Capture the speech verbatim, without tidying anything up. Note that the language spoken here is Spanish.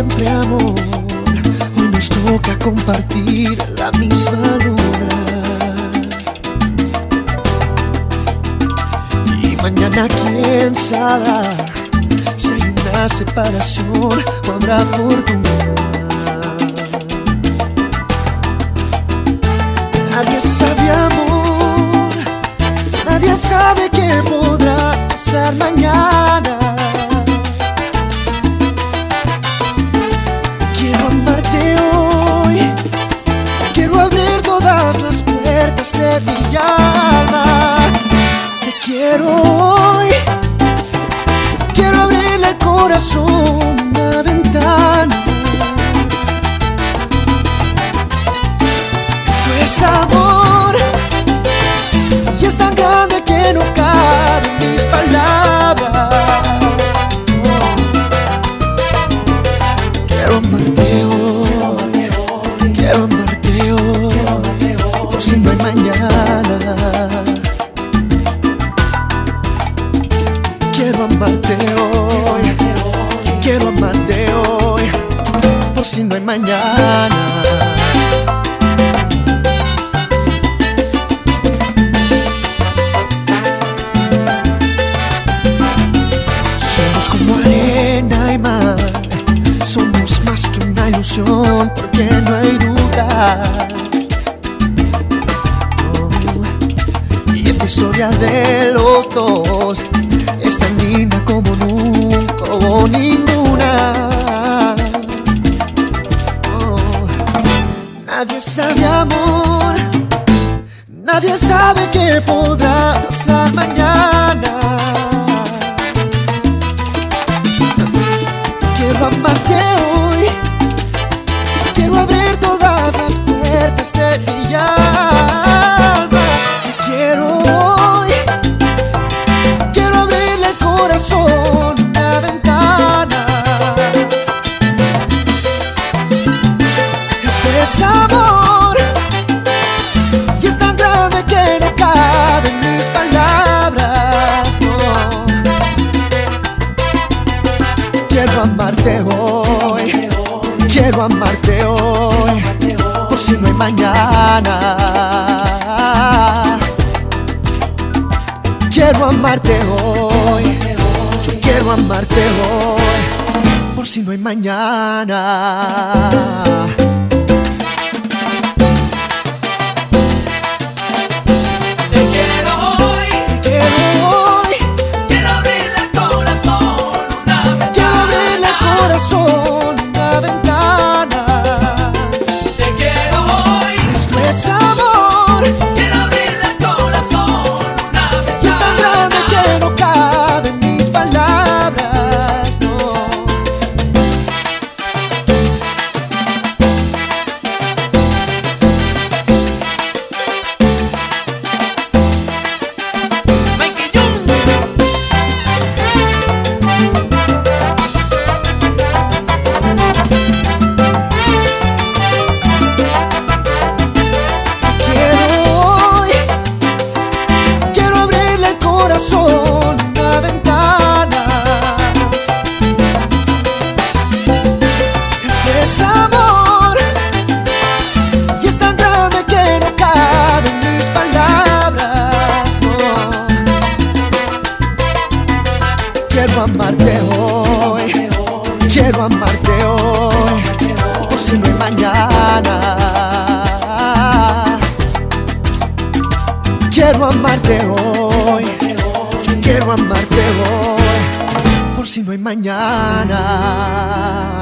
siempre, amor. Hoy nos toca compartir la misma luna. Y mañana quién sabrá si hay una separación o habrá fortuna. Nadie sabe, amor, nadie sabe qué podrá pasar mañana. Quiero amarte hoy, quiero abrir todas las puertas de mi alma. Te quiero hoy, quiero abrirle el corazón una ventana. Esto es amor y es tan grande que no caben mis palabras. Quiero amarte hoy, quiero amarte hoy, por si no hay mañana. Quiero amarte hoy, quiero amarte hoy, por si no hay mañana. Somos como arena y mar, somos más que una ilusión, porque no hay duda. Oh, y esta historia de los dos es tan linda como nunca hubo ninguna. Oh, nadie sabe, amor, nadie sabe qué podrá pasar mañana. Quiero amarte hoy, quiero abrir todas las puertas de mi alma. Te quiero hoy, quiero abrirle el corazón una ventana. Esto es amor y es tan grande que no caben mis palabras. No. Quiero amarte hoy, quiero amarte hoy, por si no hay mañana. Quiero amarte hoy, yo quiero amarte hoy, por si no hay mañana. Una ventana. Esto es amor y es tan grande que no caben mis palabras. No. Quiero amarte hoy, quiero amarte hoy, por si no hay mañana. Quiero amarte hoy, quiero amarte hoy, por si no hay mañana.